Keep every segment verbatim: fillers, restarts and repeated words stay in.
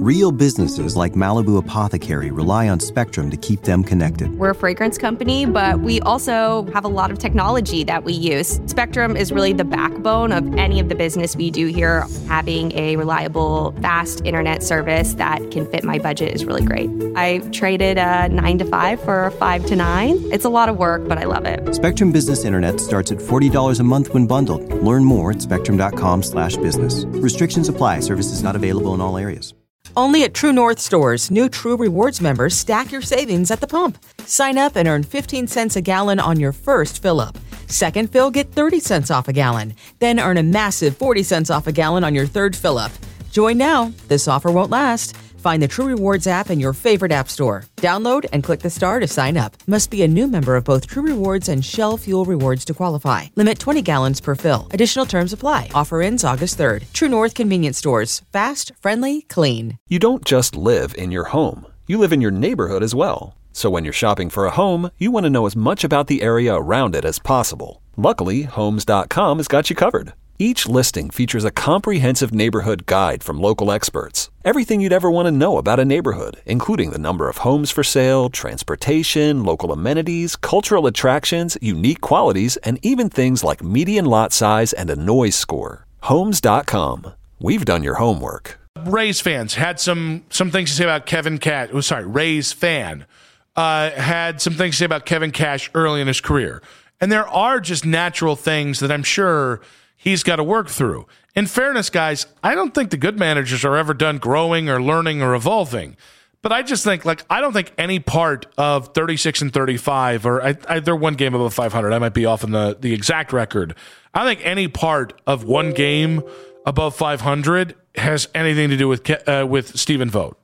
Real businesses like Malibu Apothecary rely on Spectrum to keep them connected. We're a fragrance company, but we also have a lot of technology that we use. Spectrum is really the backbone of any of the business we do here. Having a reliable, fast internet service that can fit my budget is really great. I traded a nine to five for a five to nine. It's a lot of work, but I love it. Spectrum Business Internet starts at forty dollars a month when bundled. Learn more at spectrum.com slash business. Restrictions apply. Services not available in all areas. Only at True North stores, new True Rewards members stack your savings at the pump. Sign up and earn fifteen cents a gallon on your first fill-up. Second fill, get thirty cents off a gallon. Then earn a massive forty cents off a gallon on your third fill-up. Join now. This offer won't last. Find the True Rewards app in your favorite app store. Download and click the star to sign up. Must be a new member of both True Rewards and Shell Fuel Rewards to qualify. Limit twenty gallons per fill. Additional terms apply. Offer ends August third. True North Convenience Stores. Fast, friendly, clean. You don't just live in your home. You live in your neighborhood as well. So when you're shopping for a home, you want to know as much about the area around it as possible. Luckily, Homes dot com has got you covered. Each listing features a comprehensive neighborhood guide from local experts. Everything you'd ever want to know about a neighborhood, including the number of homes for sale, transportation, local amenities, cultural attractions, unique qualities, and even things like median lot size and a noise score. Homes dot com. We've done your homework. Rays fans had some some things to say about Kevin Cash. Oh, sorry, Rays fan uh, had some things to say about Kevin Cash early in his career. And there are just natural things that I'm sure he's got to work through. In fairness, guys, I don't think the good managers are ever done growing or learning or evolving. But I just think, like, I don't think any part of thirty-six and thirty-five, or I, I, they're one game above five hundred. I might be off on the, the exact record. I don't think any part of one game above five hundred has anything to do with uh, with Stephen Vogt.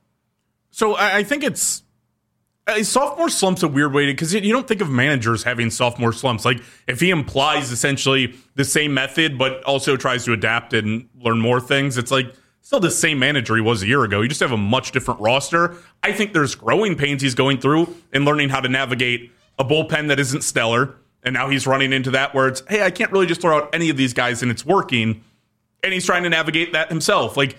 So I, I think it's a sophomore slump's a weird way to, because you don't think of managers having sophomore slumps. Like, if he implies essentially the same method, but also tries to adapt and learn more things, it's like still the same manager he was a year ago. You just have a much different roster. I think there's growing pains he's going through in learning how to navigate a bullpen that isn't stellar. And now he's running into that where it's, hey, I can't really just throw out any of these guys and it's working. And he's trying to navigate that himself. Like,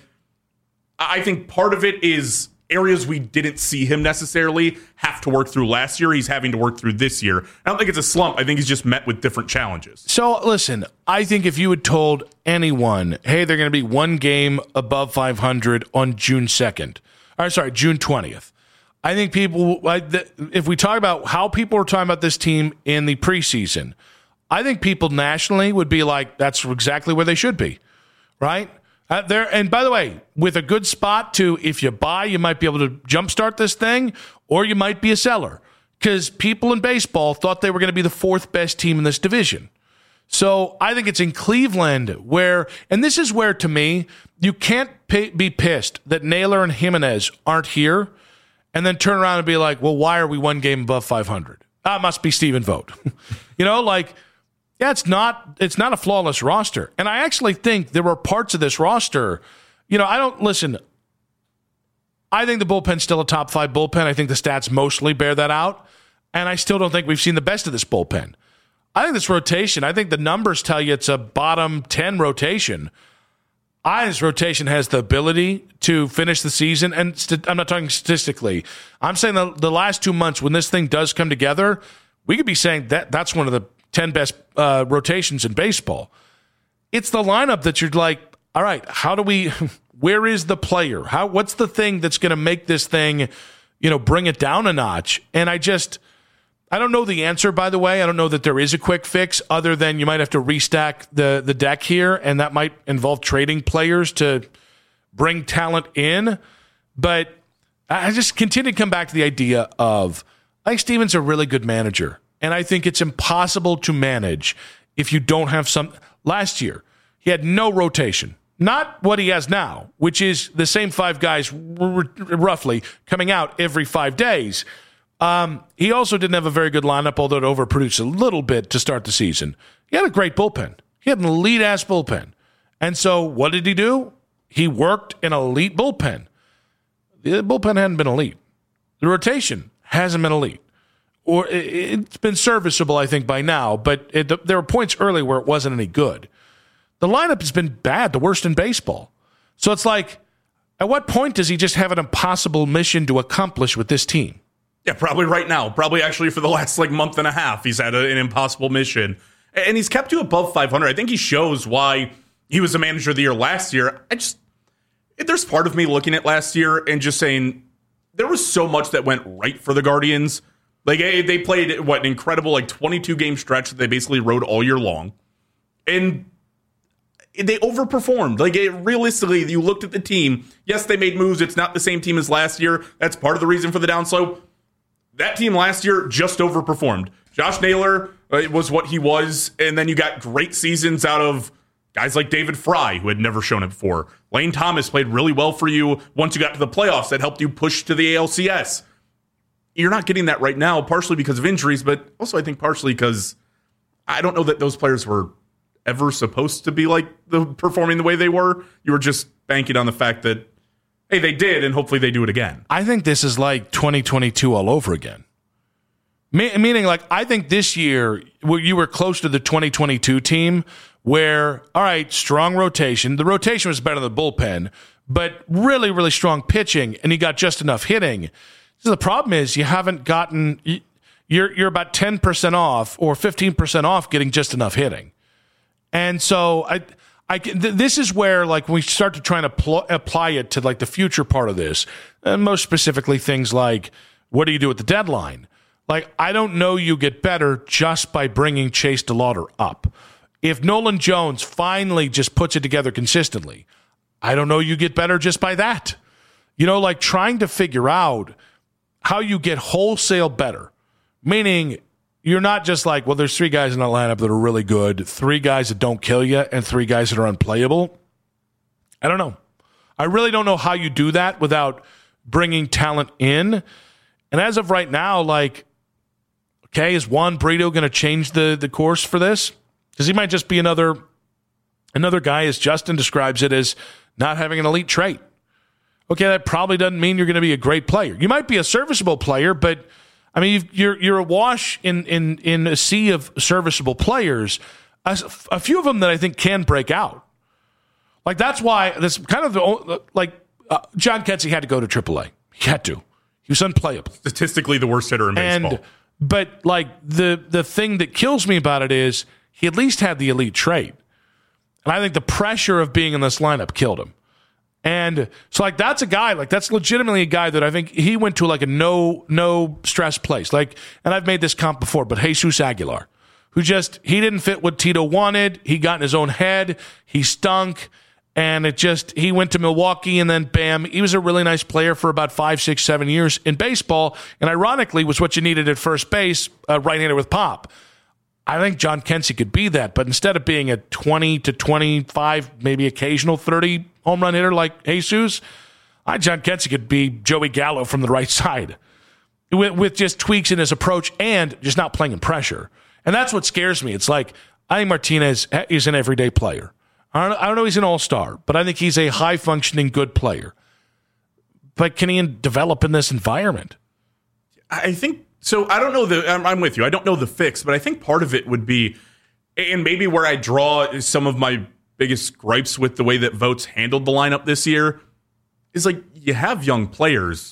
I think part of it is areas we didn't see him necessarily have to work through last year, he's having to work through this year. I don't think it's a slump. I think he's just met with different challenges. So, listen, I think if you had told anyone, hey, they're going to be one game above five hundred on June second, or sorry, June twentieth, I think people, if we talk about how people are talking about this team in the preseason, I think people nationally would be like, that's exactly where they should be, right? Uh, there, and by the way, with a good spot to, if you buy, you might be able to jumpstart this thing, or you might be a seller, because people in baseball thought they were going to be the fourth best team in this division. So I think it's in Cleveland where, and this is where, to me, you can't pay, be pissed that Naylor and Jimenez aren't here, and then turn around and be like, well, why are we one game above five hundred? Ah, it must be Stephen Vogt. You know, like, yeah, it's not it's not a flawless roster. And I actually think there were parts of this roster, you know, I don't, listen, I think the bullpen's still a top five bullpen. I think the stats mostly bear that out. And I still don't think we've seen the best of this bullpen. I think this rotation, I think the numbers tell you it's a bottom ten rotation. I think this rotation has the ability to finish the season. And st- I'm not talking statistically. I'm saying the, the last two months when this thing does come together, we could be saying that that's one of the ten best uh, rotations in baseball. It's the lineup that you're like, all right, how do we, where is the player? How, what's the thing that's going to make this thing, you know, bring it down a notch? And I just, I don't know the answer, by the way. I don't know that there is a quick fix other than you might have to restack the, the deck here, and that might involve trading players to bring talent in. But I just continue to come back to the idea of, I think Steven's a really good manager. And I think it's impossible to manage if you don't have some. Last year, he had no rotation. Not what he has now, which is the same five guys r- r- roughly coming out every five days. Um, he also didn't have a very good lineup, although it overproduced a little bit to start the season. He had a great bullpen. He had an elite-ass bullpen. And so what did he do? He worked an elite bullpen. The bullpen hadn't been elite. The rotation hasn't been elite. Or it's been serviceable, I think, by now, but it, there were points early where it wasn't any good. The lineup has been bad, the worst in baseball. So it's like, At what point does he just have an impossible mission to accomplish with this team? Yeah, probably right now. Probably actually for the last like month and a half, he's had a, an impossible mission. And he's kept you above five hundred. I think he shows why he was the manager of the year last year. I just, there's part of me looking at last year and just saying there was so much that went right for the Guardians. Like they played what an incredible like twenty-two game stretch that they basically rode all year long. And they overperformed. Like it, realistically, you looked at the team. Yes, they made moves. It's not the same team as last year. That's part of the reason for the downslope. That team last year just overperformed. Josh Naylor uh, was what he was, and then you got great seasons out of guys like David Fry, who had never shown it before. Lane Thomas played really well for you once you got to the playoffs. That helped you push to the A L C S. You're not getting that right now, partially because of injuries, but also I think partially because I don't know that those players were ever supposed to be like the performing the way they were. You were just banking on the fact that, hey, they did, and hopefully they do it again. I think this is like twenty twenty-two all over again. Me- meaning, like, I think this year you were close to the twenty twenty-two team where, all right, strong rotation. The rotation was better than the bullpen, but really, really strong pitching, and you got just enough hitting. So the problem is you haven't gotten you're you're about ten percent off or fifteen percent off getting just enough hitting. And so I, I, this is where, like, when we start to try to pl- apply it to, like, the future part of this, and most specifically things like, what do you do at the deadline? Like, I don't know you get better just by bringing Chase DeLauder up. If Nolan Jones finally just puts it together consistently, I don't know you get better just by that. You know, like, trying to figure out how you get wholesale better, meaning you're not just like, well, there's three guys in the lineup that are really good, three guys that don't kill you, and three guys that are unplayable. I don't know. I really don't know how you do that without bringing talent in. And as of right now, like, okay, is Juan Brito going to change the, the course for this? Because he might just be another another guy, as Justin describes it, as not having an elite trait. Okay, that probably doesn't mean you're going to be a great player. You might be a serviceable player, but I mean, you've, you're you're awash in, in, in a sea of serviceable players, a, a few of them that I think can break out. Like, that's why this kind of the, like uh, John Kensey had to go to triple A. He had to. He was unplayable. Statistically, the worst hitter in baseball. And, but like the the thing that kills me about it is he at least had the elite trait, and I think the pressure of being in this lineup killed him. And so, like, that's a guy, like, that's legitimately a guy that I think he went to, like, a no no stress place. Like, and I've made this comp before, but Jesus Aguilar, who just, he didn't fit what Tito wanted. He got in his own head. He stunk. And it just, he went to Milwaukee, and then bam, he was a really nice player for about five, six, seven years in baseball. And ironically, was what you needed at first base, uh, right-hander with pop. I think John Kensey could be that, but instead of being a twenty to twenty-five, maybe occasional thirty home run hitter like Jesus, I John Kensey could be Joey Gallo from the right side with, with just tweaks in his approach and just not playing in pressure. And that's what scares me. It's like, I think Martinez is an everyday player. I don't, I don't know he's an all-star, but I think he's a high-functioning good player. But can he develop in this environment? I think so. I don't know the. I'm, I'm with you. I don't know the fix, but I think part of it would be, and maybe where I draw some of my biggest gripes with the way that Votes handled the lineup this year, is like you have young players.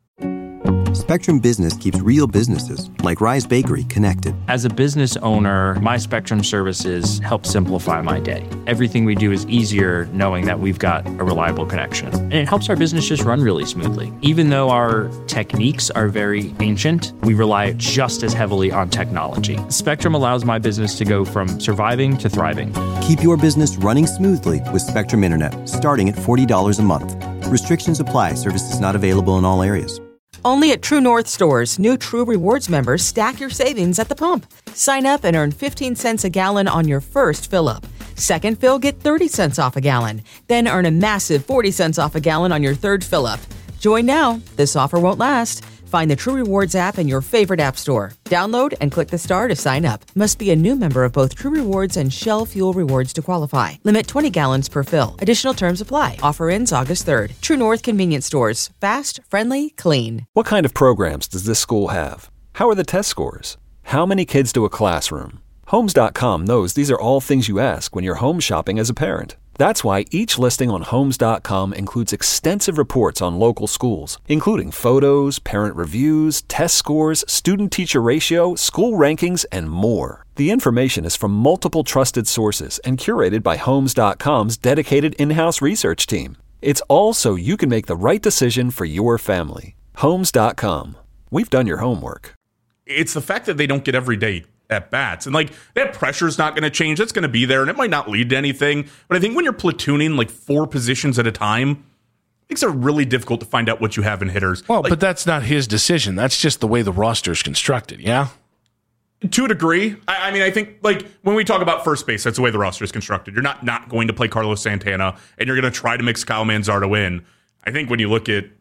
Spectrum Business keeps real businesses, like Rise Bakery, connected. As a business owner, my Spectrum services help simplify my day. Everything we do is easier knowing that we've got a reliable connection. And it helps our business just run really smoothly. Even though our techniques are very ancient, we rely just as heavily on technology. Spectrum allows my business to go from surviving to thriving. Keep your business running smoothly with Spectrum Internet, starting at forty dollars a month. Restrictions apply. Services not available in all areas. Only at True North stores, new True Rewards members stack your savings at the pump. Sign up and earn fifteen cents a gallon on your first fill-up. Second fill, get thirty cents off a gallon. Then earn a massive forty cents off a gallon on your third fill-up. Join now. This offer won't last. Find the True Rewards app in your favorite app store. Download and click the star to sign up. Must be a new member of both True Rewards and Shell Fuel Rewards to qualify. Limit twenty gallons per fill. Additional terms apply. Offer ends August third. True North Convenience Stores. Fast, friendly, clean. What kind of programs does this school have? How are the test scores? How many kids do a classroom? Homes dot com knows these are all things you ask when you're home shopping as a parent. That's why each listing on Homes dot com includes extensive reports on local schools, including photos, parent reviews, test scores, student-teacher ratio, school rankings, and more. The information is from multiple trusted sources and curated by Homes dot com's dedicated in-house research team. It's all so you can make the right decision for your family. Homes dot com. We've done your homework. It's the fact that they don't get every day at bats. And like that pressure's not going to change. That's going to be there and it might not lead to anything. But I think when you're platooning like four positions at a time, it makes it really difficult to find out what you have in hitters. Well, like, but that's not his decision. That's just the way the roster is constructed. Yeah. To a degree. I, I mean, I think like when we talk about first base, that's the way the roster is constructed. You're not not going to play Carlos Santana and you're going to try to mix Kyle Manzardo in. I think when you look at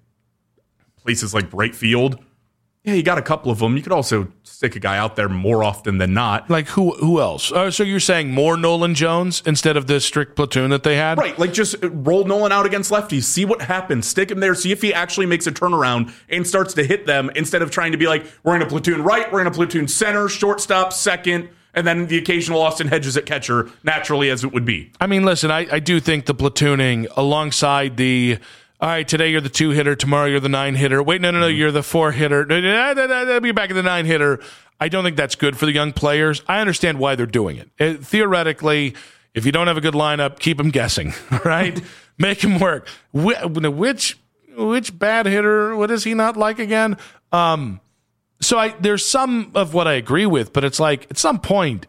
places like right field, yeah, you got a couple of them. You could also stick a guy out there more often than not. Like who who else? Uh, so you're saying more Nolan Jones instead of the strict platoon that they had? Right, like just roll Nolan out against lefties, see what happens, stick him there, see if he actually makes a turnaround and starts to hit them instead of trying to be like, we're in a platoon right, we're in a platoon center, shortstop, second, and then the occasional Austin Hedges at catcher, naturally as it would be. I mean, listen, I, I do think the platooning alongside the... All right, today you're the two hitter. Tomorrow you're the nine hitter. Wait, no, no, no, you're the four hitter. I'll be back in the nine hitter. I don't think that's good for the young players. I understand why they're doing it. it theoretically, if you don't have a good lineup, keep them guessing. Right, make them work. Which which bad hitter? What does he not like again? Um, so I there's some of what I agree with, but it's like at some point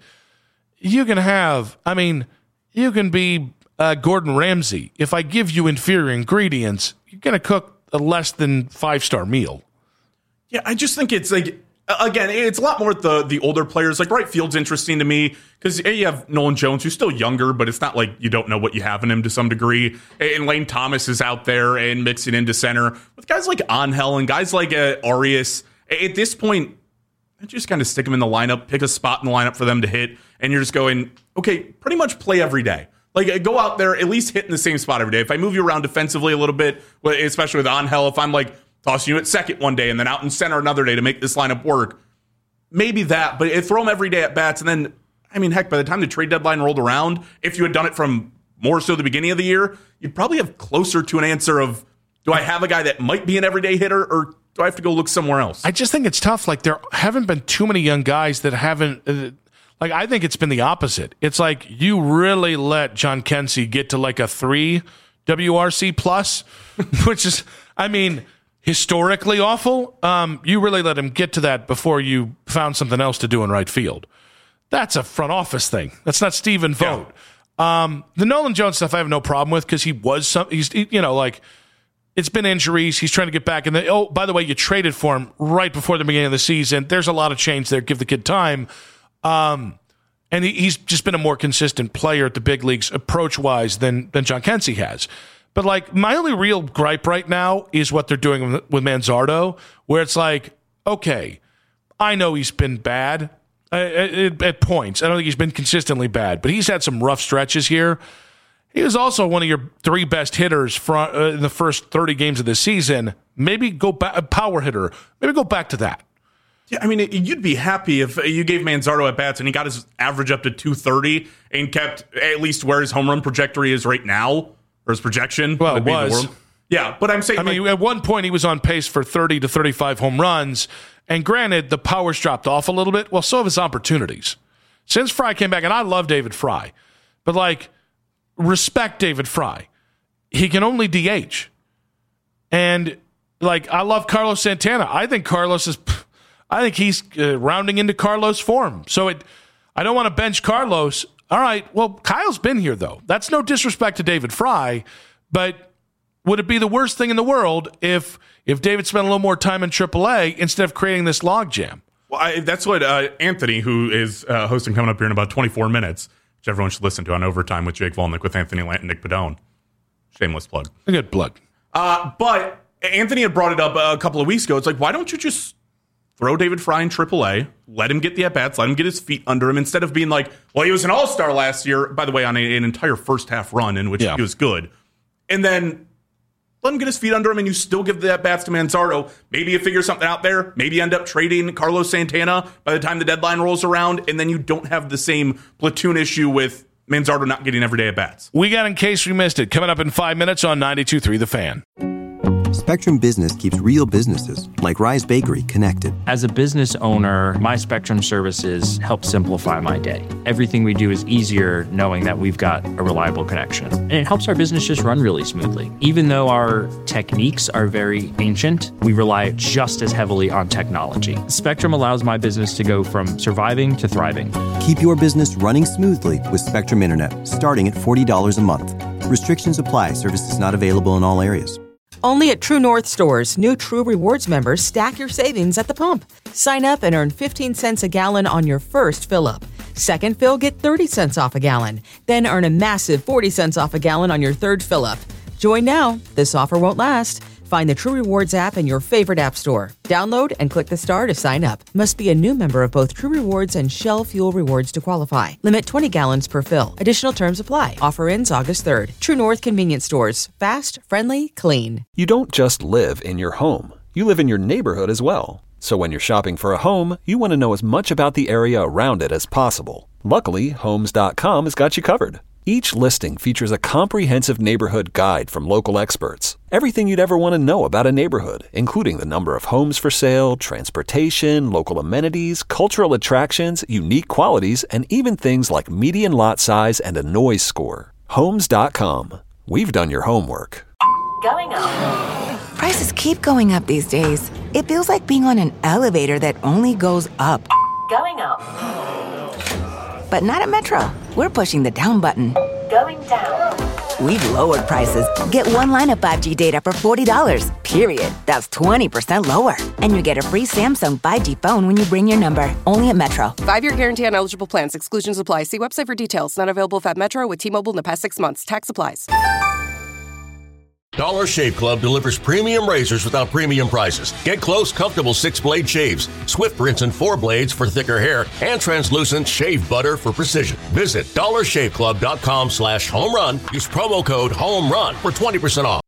you can have. I mean, you can be. Uh, Gordon Ramsay, if I give you inferior ingredients, you're going to cook a less than five-star meal. Yeah, I just think it's like, again, it's a lot more with the, the older players. Like right field's interesting to me because you have Nolan Jones, who's still younger, but it's not like you don't know what you have in him to some degree. And Lane Thomas is out there and mixing into center. With guys like Angel and guys like uh, Arias, at this point, I just kind of stick them in the lineup, pick a spot in the lineup for them to hit, and you're just going, okay, pretty much play every day. Like, go out there, at least hit in the same spot every day. If I move you around defensively a little bit, especially with Angel, if I'm like tossing you at second one day and then out in center another day to make this lineup work, maybe that. But throw them every day at bats. And then, I mean, heck, by the time the trade deadline rolled around, if you had done it from more so the beginning of the year, you'd probably have closer to an answer of, do I have a guy that might be an everyday hitter or do I have to go look somewhere else? I just think it's tough. Like, there haven't been too many young guys that haven't... Uh, Like, I think it's been the opposite. It's like you really let John Kensey get to like a three W R C plus, which is, I mean, historically awful. Um, you really let him get to that before you found something else to do in right field. That's a front office thing. That's not Stephen Vogt. Yeah. Um, the Nolan Jones stuff I have no problem with because he was some, he's, you know, like, it's been injuries. He's trying to get back. And then, oh, by the way, you traded for him right before the beginning of the season. There's a lot of change there. Give the kid time. Um, and he, he's just been a more consistent player at the big leagues approach-wise than than John Kensey has. But, like, my only real gripe right now is what they're doing with, with Manzardo, where it's like, okay, I know he's been bad uh, at, at points. I don't think he's been consistently bad, but he's had some rough stretches here. He was also one of your three best hitters for, uh, in the first thirty games of the season. Maybe go back, power hitter. Maybe go back to that. Yeah, I mean, you'd be happy if you gave Manzardo at bats and he got his average up to two thirty and kept at least where his home run trajectory is right now, or his projection. Well, it was. Yeah, but I'm saying... I mean, like, at one point he was on pace for thirty to thirty-five home runs, and granted, the power's dropped off a little bit. Well, so have his opportunities. Since Fry came back, and I love David Fry, but, like, respect David Fry. He can only D H. And, like, I love Carlos Santana. I think Carlos is... I think he's uh, rounding into Carlos' form. So it, I don't want to bench Carlos. All right, well, Kyle's been here, though. That's no disrespect to David Fry, but would it be the worst thing in the world if if David spent a little more time in triple A instead of creating this logjam? Well, I, that's what uh, Anthony, who is uh, hosting coming up here in about twenty-four minutes, which everyone should listen to on Overtime with Jake Volnick with Anthony Lant and Nick Padone. Shameless plug. A good plug. Uh, but Anthony had brought it up a couple of weeks ago. It's like, why don't you just throw David Fry in triple A, let him get the at-bats, let him get his feet under him, instead of being like, well, he was an all-star last year, by the way, on a, an entire first-half run in which yeah. he was good. And then let him get his feet under him, and you still give the at-bats to Manzardo. Maybe you figure something out there. Maybe you end up trading Carlos Santana by the time the deadline rolls around, and then you don't have the same platoon issue with Manzardo not getting everyday at bats. We got In Case We Missed It, coming up in five minutes on ninety-two point three The Fan. Spectrum Business keeps real businesses, like Rise Bakery, connected. As a business owner, my Spectrum services help simplify my day. Everything we do is easier knowing that we've got a reliable connection. And it helps our business just run really smoothly. Even though our techniques are very ancient, we rely just as heavily on technology. Spectrum allows my business to go from surviving to thriving. Keep your business running smoothly with Spectrum Internet, starting at forty dollars a month. Restrictions apply. Services not available in all areas. Only at True North stores, new True Rewards members stack your savings at the pump. Sign up and earn fifteen cents a gallon on your first fill-up. Second fill, get thirty cents off a gallon. Then earn a massive forty cents off a gallon on your third fill-up. Join now. This offer won't last. Find the True Rewards app in your favorite app store. Download and click the star to sign up. Must be a new member of both True Rewards and Shell Fuel Rewards to qualify. Limit twenty gallons per fill. Additional terms apply. Offer ends August third. True North Convenience Stores. Fast, friendly, clean. You don't just live in your home. You live in your neighborhood as well. So when you're shopping for a home, you want to know as much about the area around it as possible. Luckily, Homes dot com has got you covered. Each listing features a comprehensive neighborhood guide from local experts. Everything you'd ever want to know about a neighborhood, including the number of homes for sale, transportation, local amenities, cultural attractions, unique qualities, and even things like median lot size and a noise score. Homes dot com. We've done your homework. Going up. Prices keep going up these days. It feels like being on an elevator that only goes up. Going up. But not at Metro. We're pushing the down button. Going down. We've lowered prices. Get one line of five G data for forty dollars, period. That's twenty percent lower. And you get a free Samsung five G phone when you bring your number. Only at Metro. Five-year guarantee on eligible plans. Exclusions apply. See website for details. Not available if at Metro with T-Mobile in the past six months. Tax applies. Dollar Shave Club delivers premium razors without premium prices. Get close, comfortable six-blade shaves, swift rinse and four blades for thicker hair, and translucent shave butter for precision. Visit dollar shave club dot com slash home run. Use promo code HOME RUN for twenty percent off.